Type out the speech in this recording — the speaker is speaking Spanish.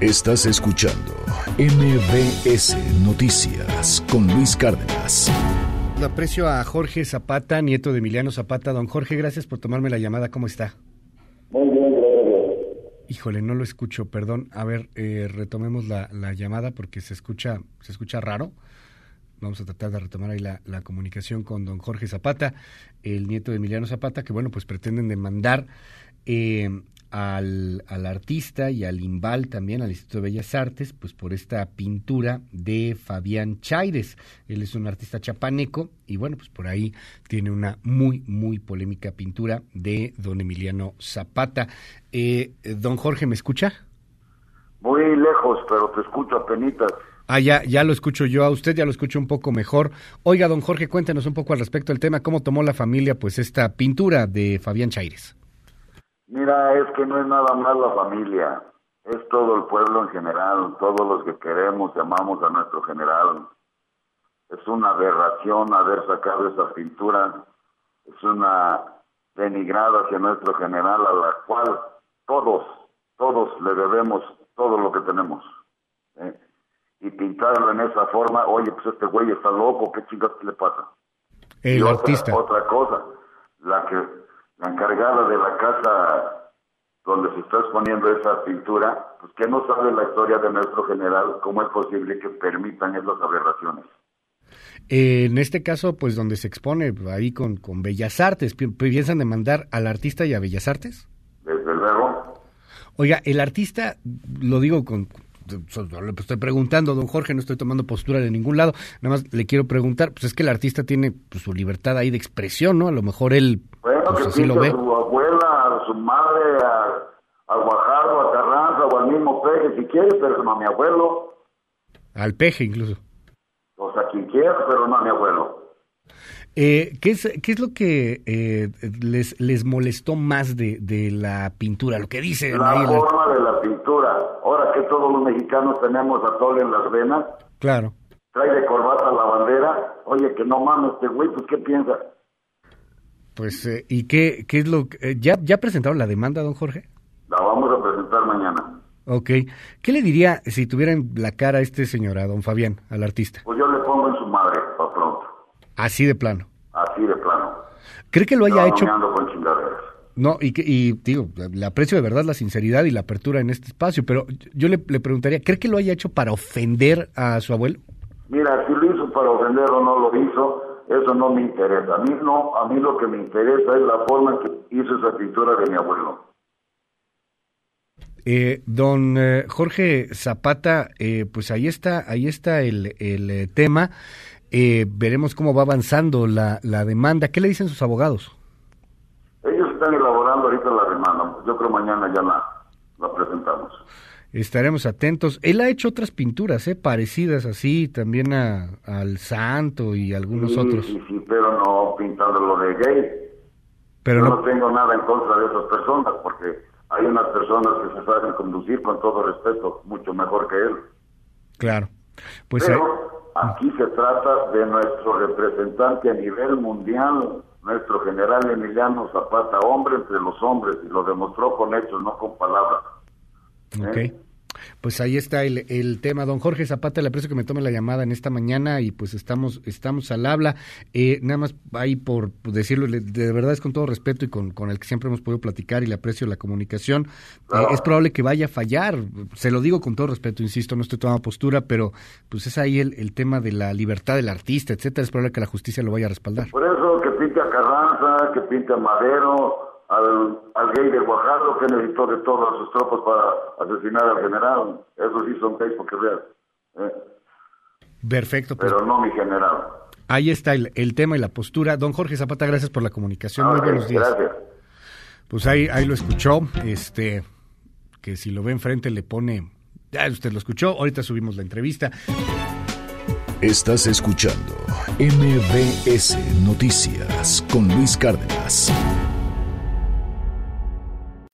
Estás escuchando MBS Noticias con Luis Cárdenas. Aprecio a Jorge Zapata, nieto de Emiliano Zapata. Don Jorge, gracias por tomarme la llamada. ¿Cómo está? Muy bien, gracias. Híjole, no lo escucho, perdón. A ver, retomemos la llamada porque se escucha raro. Vamos a tratar de retomar ahí la comunicación con don Jorge Zapata, el nieto de Emiliano Zapata, que bueno, pues pretenden demandar al artista y al INVAL también, al Instituto de Bellas Artes, pues por esta pintura de Fabián Chaires. Él es un artista chapaneco y bueno, pues por ahí tiene una muy polémica pintura de don Emiliano Zapata. Don Jorge, ¿me escucha? Muy lejos, pero te escucho apenitas. Ya lo escucho yo, a usted ya lo escucho un poco mejor. Oiga, don Jorge, cuéntenos un poco al respecto del tema, ¿cómo tomó la familia pues esta pintura de Fabián Chaires? Mira, es que no es nada más la familia, es todo el pueblo en general, todos los que queremos y amamos a nuestro general. Es una aberración haber sacado esa pintura, es una denigrada hacia nuestro general a la cual todos le debemos todo lo que tenemos. Y pintarlo en esa forma, oye, pues este güey está loco, ¿qué chingas le pasa? El artista. Otra cosa, la encargada de la casa donde se está exponiendo esa pintura, pues que no sabe la historia de nuestro general, ¿cómo es posible que permitan esas aberraciones? En este caso, pues donde se expone ahí con Bellas Artes, ¿piensan demandar al artista y a Bellas Artes? Desde luego. Oiga, el artista, lo digo le estoy preguntando, don Jorge, no estoy tomando postura de ningún lado, nada más le quiero preguntar, pues es que el artista tiene pues, su libertad ahí de expresión, ¿no? A lo mejor él pues, así lo ve. A su abuela, a su madre, a Guajardo, a Carranza o al mismo Peje, si quiere, pero no a mi abuelo. Al Peje incluso. O sea, quien quiera, pero no a mi abuelo. ¿Qué es lo que les molestó más de la pintura? Lo que dice la forma de la pintura. Ahora que todos los mexicanos tenemos atole en las venas. Claro. Trae de corbata la bandera. Oye, que no mames este güey, pues ¿qué piensa? Pues, ¿y qué es lo que... ¿Ya presentaron la demanda, don Jorge? La vamos a presentar mañana. Ok. ¿Qué le diría si tuviera en la cara a este señor, a don Fabián, al artista? Pues yo le pongo en su madre, para pronto. Así de plano. Así de plano. ¿Cree que lo haya hecho? Con chingaderas. No, y digo, le aprecio de verdad la sinceridad y la apertura en este espacio, pero yo le preguntaría, ¿cree que lo haya hecho para ofender a su abuelo? Mira, si lo hizo para ofender o no lo hizo, eso no me interesa. A mí lo que me interesa es la forma en que hizo esa pintura de mi abuelo. Don Jorge Zapata, pues ahí está el tema. Veremos cómo va avanzando la demanda. ¿Qué le dicen sus abogados? Ellos están elaborando ahorita la demanda. Yo creo mañana ya la presentamos. Estaremos atentos. Él ha hecho otras pinturas, parecidas así, también al Santo y algunos otros. Sí, pero no pintándolo de gay. Pero yo no tengo nada en contra de esas personas, porque hay unas personas que se saben conducir con todo respeto, mucho mejor que él. Claro. Pues pero aquí se trata de nuestro representante a nivel mundial, nuestro general Emiliano Zapata, hombre entre los hombres, y lo demostró con hechos, no con palabras. Ok. Pues ahí está el tema. Don Jorge Zapata, le aprecio que me tome la llamada en esta mañana y pues estamos al habla. Nada más ahí por decirlo, de verdad es con todo respeto y con el que siempre hemos podido platicar y le aprecio la comunicación. Claro. Es probable que vaya a fallar, se lo digo con todo respeto, insisto, no estoy tomando postura, pero pues es ahí el tema de la libertad del artista, etcétera. Es probable que la justicia lo vaya a respaldar. Por eso que pinte a Carranza, que pinte a Madero, al gay de Guajardo que necesitó de todas sus tropas para asesinar al general. Eso sí son gays porque veas. Perfecto. Pues, pero no mi general. Ahí está el tema y la postura. Don Jorge Zapata, gracias por la comunicación. Muy buenos días. Gracias. Pues ahí lo escuchó, que si lo ve enfrente le pone... Ya usted lo escuchó, ahorita subimos la entrevista. Estás escuchando MBS Noticias con Luis Cárdenas.